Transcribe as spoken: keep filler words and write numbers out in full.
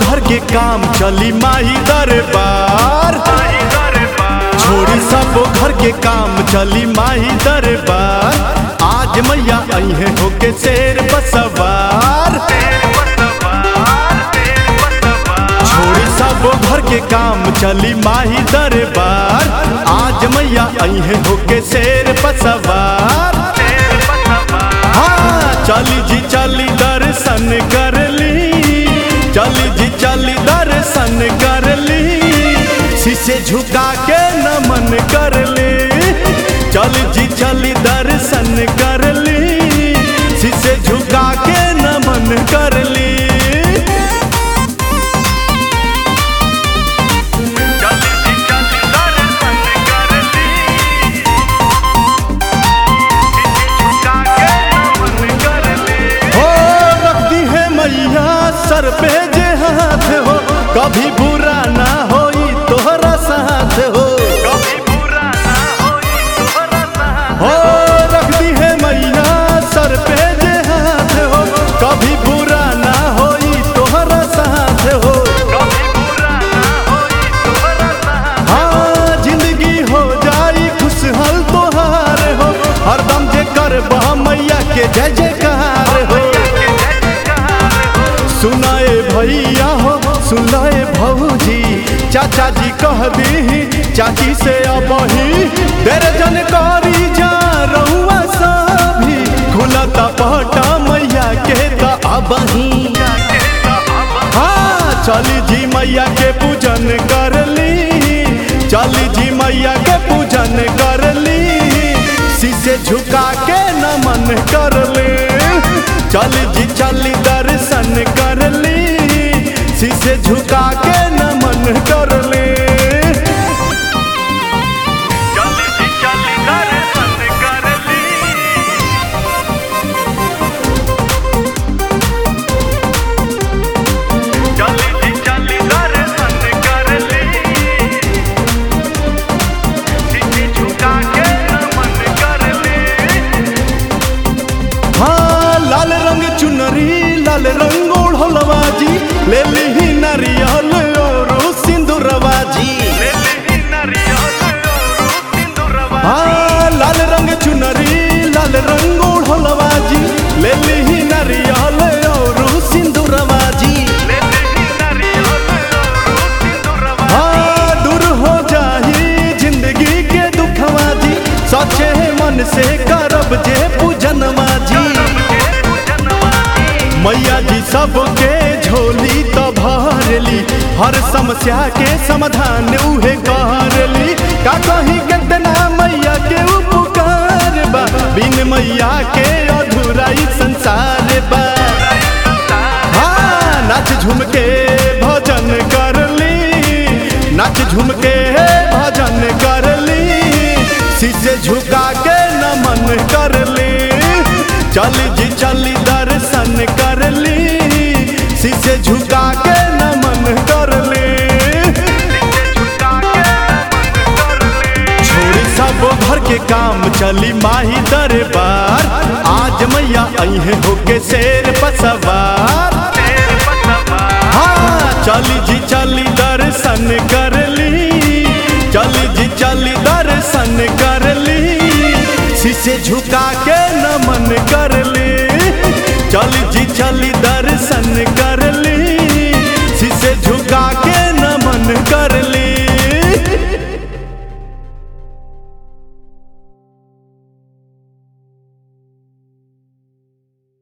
घर के काम चली माही दरबार। छोड़ी सब घर के काम चली माही दरबार। आज मैया अइहे होके शेर बसवार। छोड़ी सब घर के काम चली माही दरबार। आज मैया अइहे होके शेर बसवार। हाँ चली जी चली दर्शन कर ली, चली जी चली दर्शन कर ली। शीशे झुका के नमन कर ली, चली जी चली दर्शन कर ली। शीशे झुका के नमन कर ली। सर पे जे हाथ हो कभी बुरा ना होई तोहरा साथ हो। कभी बुरा ना होई तोहरा साथ हो। रख दी है मैया सर पे जे हाथ हो कभी बुरा ना होई तोहरा साथ हो। कभी बुरा ना होई तोहरा साथ। हाँ जिंदगी हो जाई खुशहाल तोहार हो। हरदम जे करबा मैया के जय जयकार हो। सुनाए भैया हो सुनाए भौजी, चाचा जी कह दी चाची से अबही। तेरे जानकारी जा रहुआ सभी, खुलता पहटा मैया के त अबही। हाँ चली जी मैया के पूजन कर ली, चली जी मैया के पूजन कर ली। शीशे झुका के नमन कर ले, चली जी चली दर्शन कर ली। शीशे झुका के नमन कर ले, चली जी चली दर्शन कर ली। चली जी चली दर्शन कर ली। शीशे झुका के नमन कर ले। हाँ लाल रंग चुनरी लाल रंग ओढ़लवा जी, ले ली नारियल और सिंदूरवा जी। हाँ लाल रंग चुनरी लाल रंग ओढ़लवा जी, ले ली नारियल और सिंदूरवा जी। हाँ दूर हो जाही जिंदगी के दुखवा जी, सच्चे मन से करब जे पूजनवा जी। मैया जी सबके झोली तो भरली, हर समस्या के समाधान उहे करली। का कहीं कितना मैया के उपकार बा, बिन मैया के अधूरा ही संसार बा। हाँ नाच झूम के भजन करली, नाच झूम के भजन करली। शीशे झुका के नमन करली, चली जी चली दर्शन कर ली। शीशे झुका के नमन कर ले, छोड़ी सब घर के काम चली माही दरबार। आज मैया अइहे होके शेर बसवार। हाँ चली जी चली दर्शन कर ली, चली जी चली दर्शन कर ली। शीशे झुका के नमन कर ली, चली जी चली दर्शन कर ली। शीशे झुका के नमन कर